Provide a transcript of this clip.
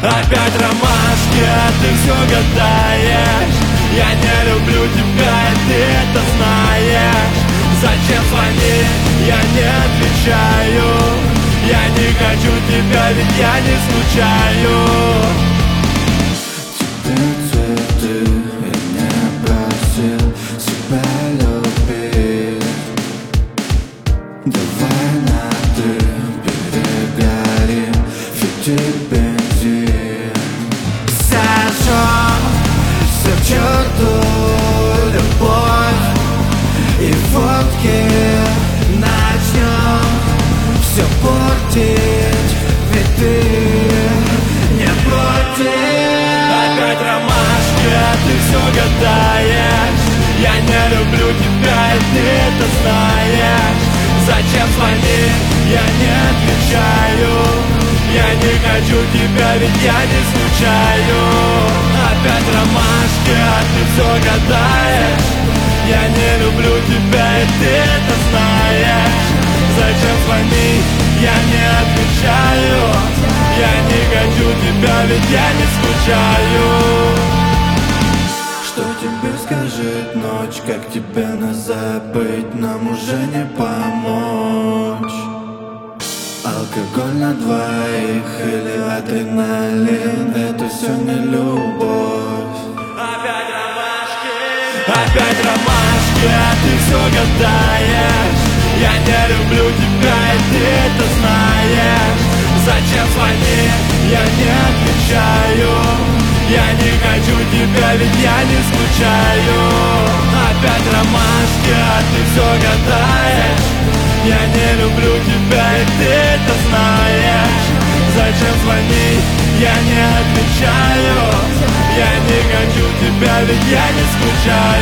Опять ромашки, а ты все гадаешь. Я не люблю тебя, и ты это знаешь. Зачем звонить, я не отвечаю. Я не хочу тебя, ведь я не скучаю. Тебе цветы, я не просил себя любить. Давай на ты перегорим, фитиль бензин. Сожжем все к черту, любовь и водки. Начнем все портить, ведь ты не против. Опять ромашки, а ты все гадаешь. Я не люблю тебя, и ты это знаешь. Зачем звонить, я не отвечаю. Я не хочу тебя, ведь я не скучаю. Опять ромашки, а ты все гадаешь. Я не люблю тебя, и ты это знаешь. Зачем звонить, я не отвечаю. Я не хочу тебя, ведь я не скучаю. Что тебе скажет ночь, как тебе нас забыть, нам уже не помочь. Алкоголь на двоих или адреналин, это все не любовь. Опять ромашки, а ты все гадаешь. Я не люблю тебя, и ты это знаешь. Зачем звонить, я не отвечаю. Я не хочу тебя, ведь я не скучаю. Опять ромашки, а ты все гадаешь. Я не люблю тебя, и ты это знаешь. Зачем звонить, я не отвечаю. Я не хочу тебя, ведь я не скучаю.